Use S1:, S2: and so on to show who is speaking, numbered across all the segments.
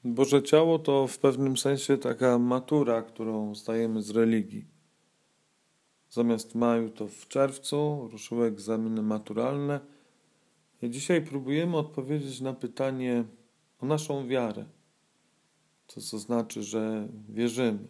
S1: Boże Ciało to w pewnym sensie taka matura, którą zdajemy z religii. Zamiast w maju to w czerwcu ruszyły egzaminy maturalne. I dzisiaj próbujemy odpowiedzieć na pytanie o naszą wiarę. Co to znaczy, że wierzymy.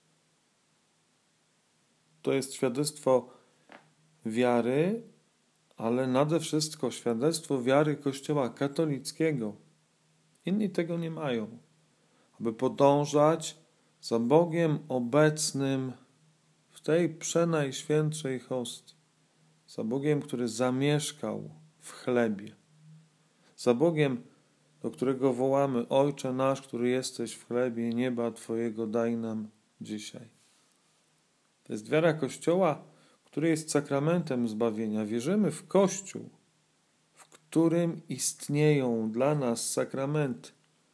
S1: To jest świadectwo wiary, ale nade wszystko świadectwo wiary Kościoła katolickiego. Inni tego nie mają. Aby podążać za Bogiem obecnym w tej przenajświętszej hostii. Za Bogiem, który zamieszkał w chlebie. Za Bogiem, do którego wołamy: Ojcze nasz, który jesteś w chlebie nieba Twojego, daj nam dzisiaj. To jest wiara Kościoła, który jest sakramentem zbawienia. Wierzymy w Kościół, w którym istnieją dla nas sakramenty.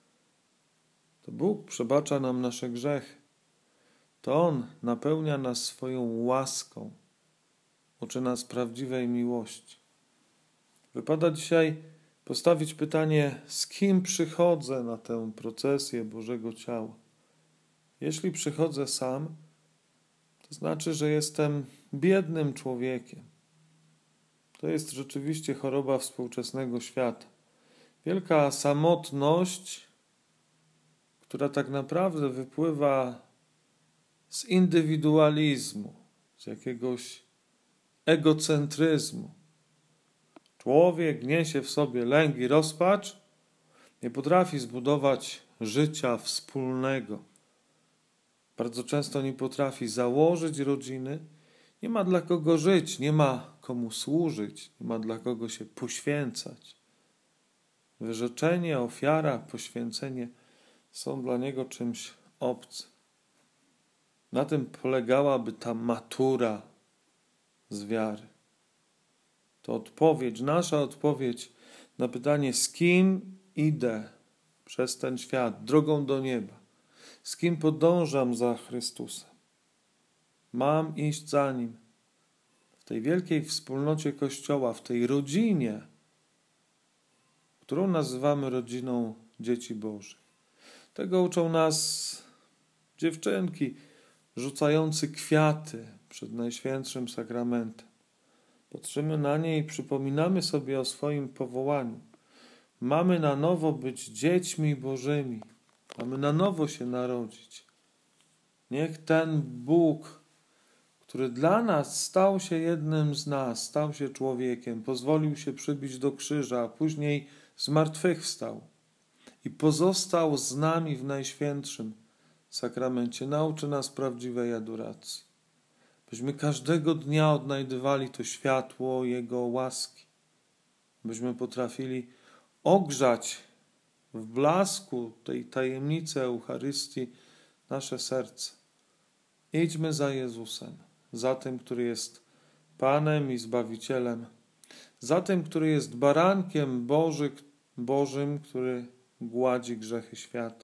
S1: To Bóg przebacza nam nasze grzechy. To On napełnia nas swoją łaską. Uczy nas prawdziwej miłości. Wypada dzisiaj postawić pytanie, z kim przychodzę na tę procesję Bożego Ciała. Jeśli przychodzę sam, to znaczy, że jestem biednym człowiekiem. To jest rzeczywiście choroba współczesnego świata. Wielka samotność, która tak naprawdę wypływa z indywidualizmu, z jakiegoś egocentryzmu. Człowiek niesie w sobie lęk i rozpacz, nie potrafi zbudować życia wspólnego. Bardzo często nie potrafi założyć rodziny, nie ma dla kogo żyć, nie ma komu służyć, nie ma dla kogo się poświęcać. Wyrzeczenie, ofiara, poświęcenie są dla niego czymś obcym. Na tym polegałaby ta matura z wiary. To odpowiedź, nasza odpowiedź na pytanie, z kim idę przez ten świat, drogą do nieba. Z kim podążam za Chrystusem. Mam iść za Nim. W tej wielkiej wspólnocie Kościoła, w tej rodzinie, którą nazywamy rodziną dzieci Bożych. Tego uczą nas dziewczynki rzucające kwiaty przed Najświętszym Sakramentem. Patrzymy na nie i przypominamy sobie o swoim powołaniu. Mamy na nowo być dziećmi Bożymi. Mamy na nowo się narodzić. Niech ten Bóg, który dla nas stał się jednym z nas, stał się człowiekiem, pozwolił się przybić do krzyża, a później zmartwychwstał i pozostał z nami w Najświętszym Sakramencie, nauczy nas prawdziwej adoracji. Byśmy każdego dnia odnajdywali to światło Jego łaski. Byśmy potrafili ogrzać w blasku tej tajemnicy Eucharystii nasze serce. Idźmy za Jezusem, za tym, który jest Panem i Zbawicielem, za tym, który jest barankiem Bożym, który gładzi grzechy świata.